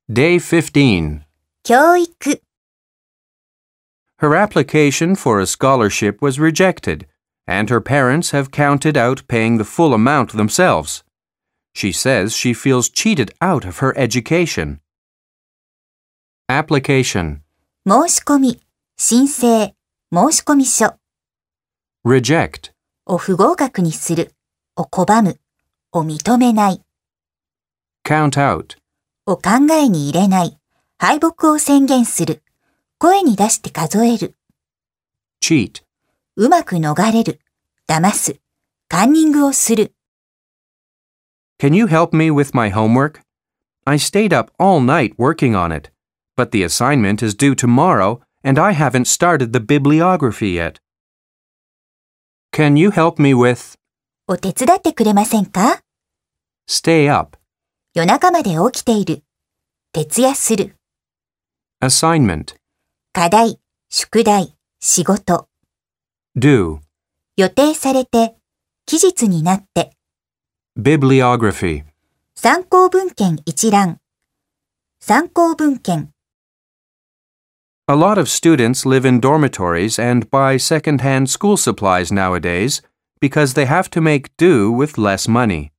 Day 15. 教育、 Her application for a scholarship was rejected, and her parents have counted out paying the full amount themselves. She says she feels cheated out of her education. Application. 申し込み、申請、申し込み書 Reject. を不合格にする、を拒む、を認めない、 Count out. を考えに入れない、敗北を宣言する、声に出して数える、 Cheat. うまく逃れる、騙す、カンニングをする。 Can you help me with my homework? I stayed up all night working on it, but the assignment is due tomorrow and I haven't started the bibliography yet. Can you help me with お手伝ってくれませんか？ stay up, 夜中まで起きている、徹夜する、 assignment, 課題、宿題、仕事、 do, 予定されて、期日になって、 bibliography, 参考文献一覧、参考文献、 A lot of students live in dormitories and buy second-hand school supplies nowadays because they have to make do with less money.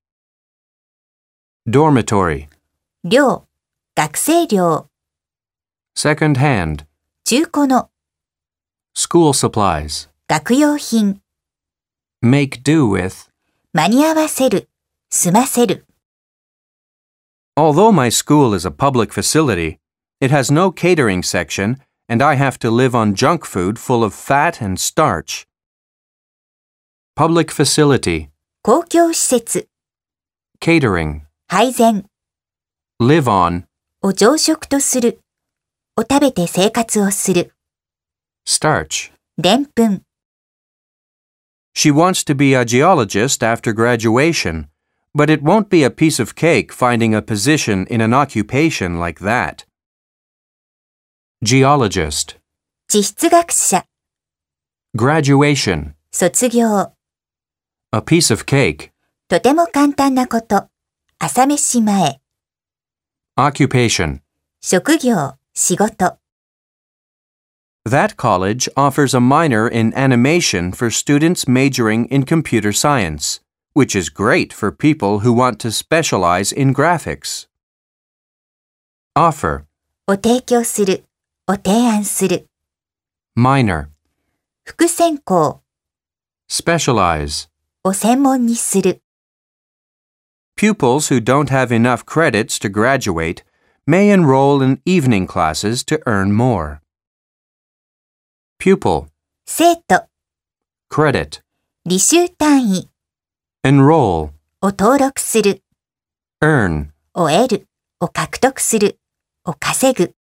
Dormitory, 寮、学生寮、 second-hand, 中古の、 school supplies, 学用品、 make do with. 間に合わせる、済ませる。 Although my school is a public facility, it has no catering section and I have to live on junk food full of fat and starch. Public facility, 公共施設、 catering, 配膳 live on, を常食とする、を食べて生活をする、 starch. でんぷん、 She wants to be a geologist after graduation, but it won't be a piece of cake finding a position in an occupation like that. Geologist, 地質学者、 graduation, 卒業、 a piece of cake, とても簡単なこと、朝飯前、 occupation. 職業、仕事。 That college offers a minor in animation for students majoring in computer science, which is great for people who want to specialize in graphics. Offer, を提供する、を提案する、 minor, 副専攻、 specialize. を専門にする。 Pupils who don't have enough credits to graduate may enroll in evening classes to earn more. Pupil, 生徒、 credit, 履修単位、 enroll, を登録する、 earn. を得る、を獲得する、を稼ぐ。